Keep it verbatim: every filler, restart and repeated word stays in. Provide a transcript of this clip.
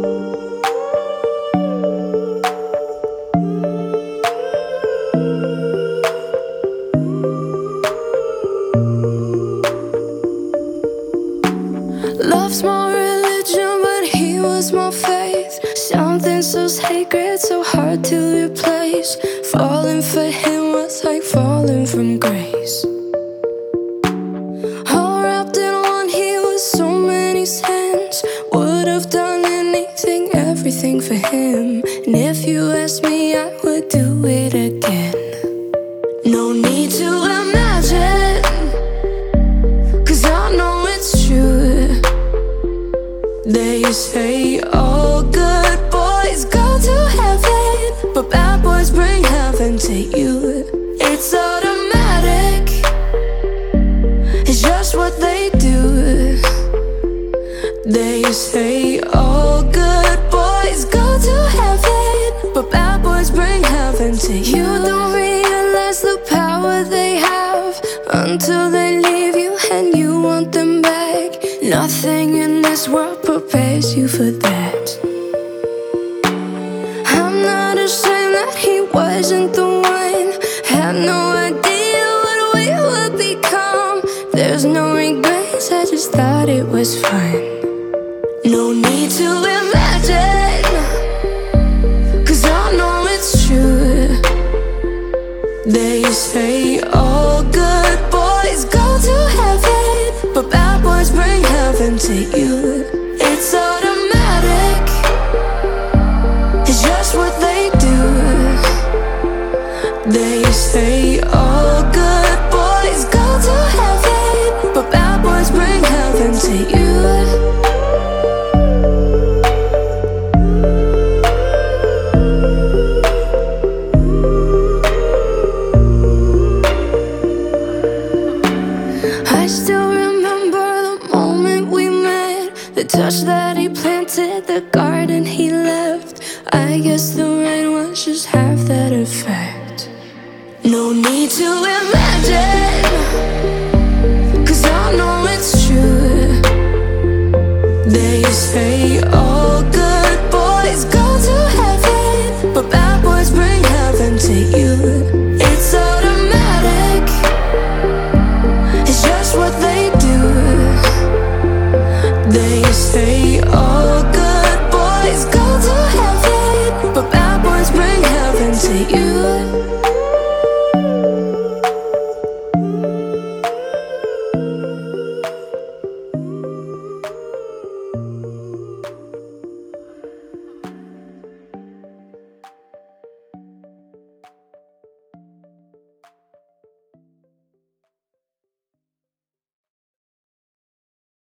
Love's my religion, but he was my faith. Something so sacred, so hard to replace. Falling for him was like falling from grace. All wrapped in one, he was so many sins. Would have done anything, everything for him. And if you asked me, I would do it again. No need to imagine, 'cause I know it's true. They say all good boys go to heaven, but bad boys bring heaven to you. It's automatic, it's just what they do. They say all good boys go to heaven, but bad boys bring heaven to you. You don't realize the power they have until they leave you and you want them back. Nothing in this world prepares you for that. I'm not ashamed that he wasn't the one. Had no idea what we would become. There's no regrets, I just thought it was fun. No need to imagine, 'cause I know it's true. They say all good boys go to heaven, but bad boys bring heaven to you. It's automatic, it's just what they do. They say all good boys go to heaven, but bad boys bring heaven to you. I still remember the moment we met, the touch that he planted, the garden he left. I guess the rain was just half that effect. No need to imagine,